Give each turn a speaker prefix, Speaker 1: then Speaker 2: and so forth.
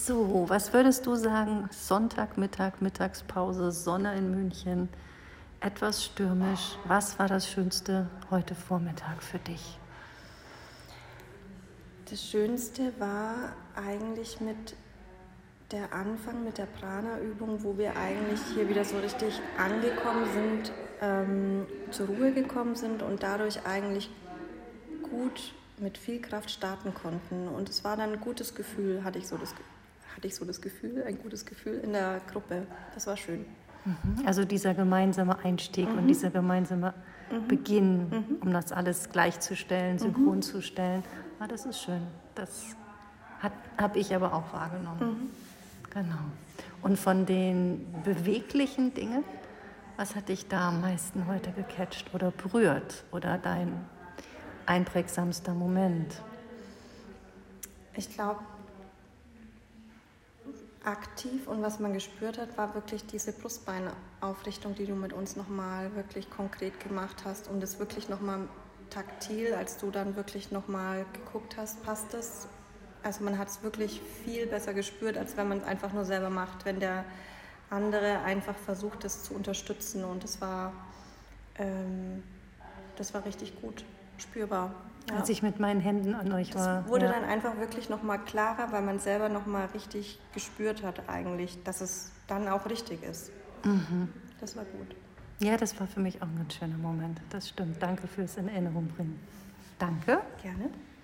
Speaker 1: So, was würdest du sagen? Sonntagmittag, Mittagspause, Sonne in München, etwas stürmisch. Was war das Schönste heute Vormittag für dich?
Speaker 2: Das Schönste war eigentlich mit der Anfang mit der Prana-Übung, wo wir eigentlich hier wieder so richtig angekommen sind, zur Ruhe gekommen sind und dadurch eigentlich gut mit viel Kraft starten konnten. Und es war dann ein gutes Gefühl, hatte ich so das Gefühl, ein gutes Gefühl in der Gruppe. Das war schön.
Speaker 1: Also dieser gemeinsame Einstieg und dieser gemeinsame Beginn, um das alles gleichzustellen, synchron zu stellen. Ah, das ist schön. Das habe ich aber auch wahrgenommen. Genau. Und von den beweglichen Dingen, was hat dich da am meisten heute gecatcht oder berührt oder dein einprägsamster Moment?
Speaker 2: Ich glaube, aktiv und was man gespürt hat, war wirklich diese Brustbeinaufrichtung, die du mit uns nochmal wirklich konkret gemacht hast und das wirklich nochmal taktil, als du dann wirklich nochmal geguckt hast, passt das? Also man hat es wirklich viel besser gespürt, als wenn man es einfach nur selber macht, wenn der andere einfach versucht, es zu unterstützen und das war richtig gut spürbar. Ja.
Speaker 1: Als ich mit meinen Händen an euch war.
Speaker 2: Das wurde dann einfach wirklich nochmal klarer, weil man selber nochmal richtig gespürt hat eigentlich, dass es dann auch richtig ist. Das war gut.
Speaker 1: Ja, das war für mich auch ein ganz schöner Moment. Das stimmt. Danke fürs in Erinnerung bringen. Danke.
Speaker 2: Gerne.